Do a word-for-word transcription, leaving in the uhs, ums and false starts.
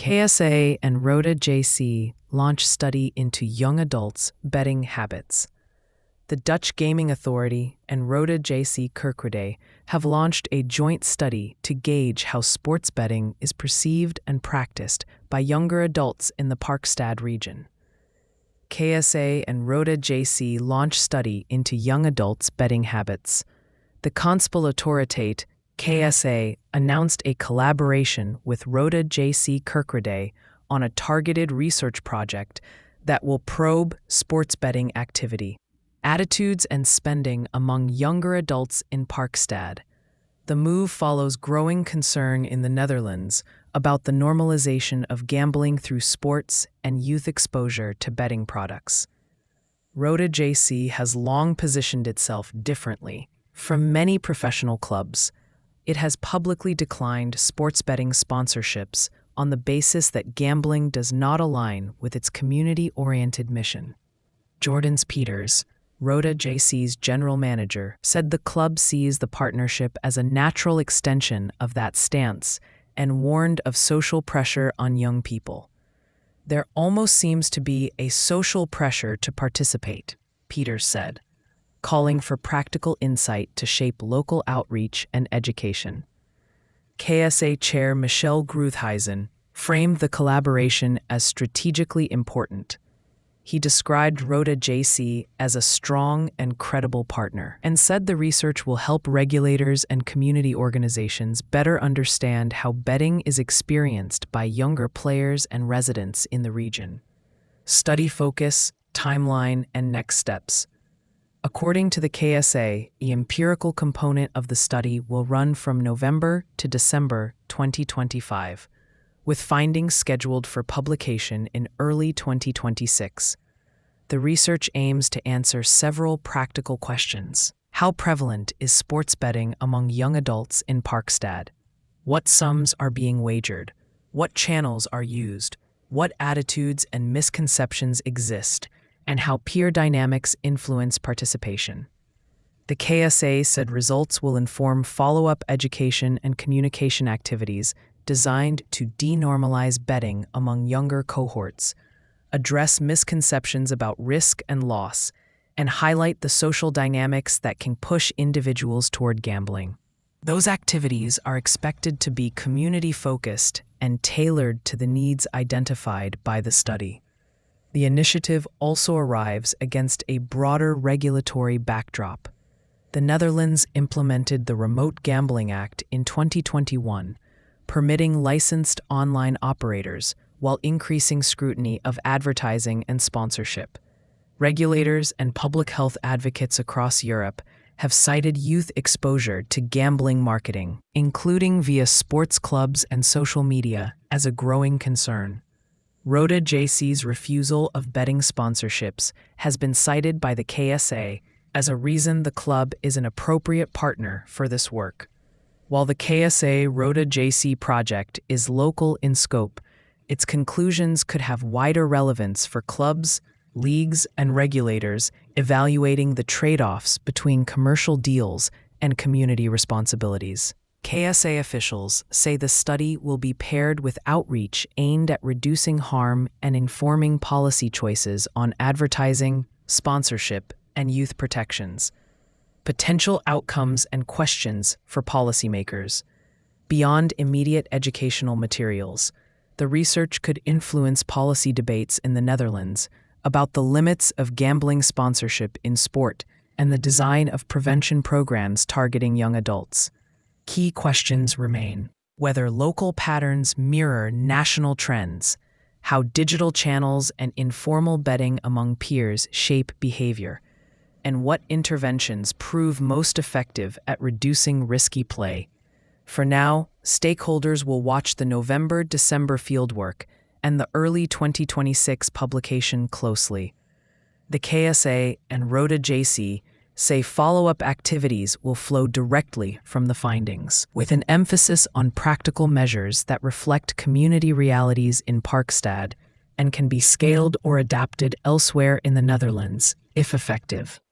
K S A and Roda J C launch study into young adults' betting habits. The Dutch Gaming Authority and Roda J C Kerkrade have launched a joint study to gauge how sports betting is perceived and practiced by younger adults in the Parkstad region. K S A and Roda J C launch study into young adults' betting habits. The Conspelautoritate K S A announced a collaboration with Roda J C Kerkrade on a targeted research project that will probe sports betting activity, attitudes and spending among younger adults in Parkstad. The move follows growing concern in the Netherlands about the normalization of gambling through sports and youth exposure to betting products. Roda J C has long positioned itself differently from many professional clubs. It has publicly declined sports betting sponsorships on the basis that gambling does not align with its community-oriented mission. Jordans Peters, Roda J C's general manager, said the club sees the partnership as a natural extension of that stance and warned of social pressure on young people. There almost seems to be a social pressure to participate, Peters said, calling for practical insight to shape local outreach and education. K S A Chair Michel Groothuizen framed the collaboration as strategically important. He described Roda J C as a strong and credible partner and said the research will help regulators and community organizations better understand how betting is experienced by younger players and residents in the region. Study focus, timeline, and next steps. According to the K S A, the empirical component of the study will run from November to December twenty twenty-five, with findings scheduled for publication in early twenty twenty-six. The research aims to answer several practical questions. How prevalent is sports betting among young adults in Parkstad? What sums are being wagered? What channels are used? What attitudes and misconceptions exist? And how peer dynamics influence participation. The K S A said results will inform follow-up education and communication activities designed to denormalize betting among younger cohorts, address misconceptions about risk and loss, and highlight the social dynamics that can push individuals toward gambling. Those activities are expected to be community-focused and tailored to the needs identified by the study. The initiative also arrives against a broader regulatory backdrop. The Netherlands implemented the Remote Gambling Act in twenty twenty-one, permitting licensed online operators while increasing scrutiny of advertising and sponsorship. Regulators and public health advocates across Europe have cited youth exposure to gambling marketing, including via sports clubs and social media, as a growing concern. Roda J C's refusal of betting sponsorships has been cited by the K S A as a reason the club is an appropriate partner for this work. While the K S A Roda J C project is local in scope, its conclusions could have wider relevance for clubs, leagues, and regulators evaluating the trade-offs between commercial deals and community responsibilities. K S A officials say the study will be paired with outreach aimed at reducing harm and informing policy choices on advertising, sponsorship, and youth protections. Potential outcomes and questions for policymakers. Beyond immediate educational materials, the research could influence policy debates in the Netherlands about the limits of gambling sponsorship in sport and the design of prevention programs targeting young adults. Key questions remain: whether local patterns mirror national trends, how digital channels and informal betting among peers shape behavior, and what interventions prove most effective at reducing risky play. For now, stakeholders will watch the November-December fieldwork and the early twenty twenty-six publication closely. The K S A and Roda J C say follow-up activities will flow directly from the findings, with an emphasis on practical measures that reflect community realities in Parkstad and can be scaled or adapted elsewhere in the Netherlands, if effective.